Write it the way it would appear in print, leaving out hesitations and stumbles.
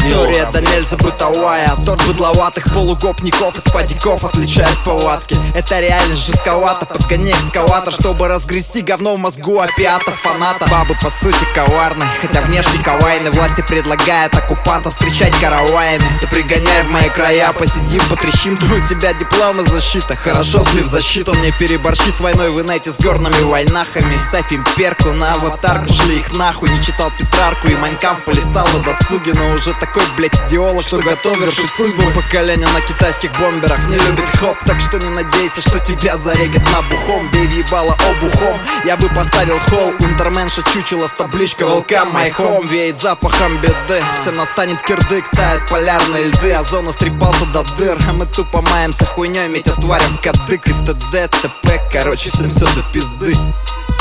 История да нельзя бытовая. Торт быдловатых полугопников из падиков отличает повадки. Это реальность жестковато, подгони экскаватор, чтобы разгрести говно в мозгу опиатов фаната. Бабы по сути коварны, хотя внешне кавайны. Власти предлагают оккупантов встречать караваями. Ты пригоняй в мои края, посидим, потрещим. Тут у тебя диплом и защита, хорошо слив защиту. Не переборщи с войной в инете с горными войнахами. Ставь им перку на аватарку, шли их нахуй. Не читал Петрарку и Майнкамф полистал на досуге. Но уже такой, блять, идеолог, что готов вершить судьбу. Поколение на китайских бомберах не любит хоп. Так что не надейся, что тебя зарегят набухом. Бей в ебало обухом, я бы поставил холл. Унтерменша чучело с табличкой Welcome my home. Веет запахом беды, всем настанет кирдык. Тают полярные льды, озон стрепался до дыр. А мы тупо маемся хуйней, метя тварям в кадык и т.д. т.п. Короче, всем все до пизды.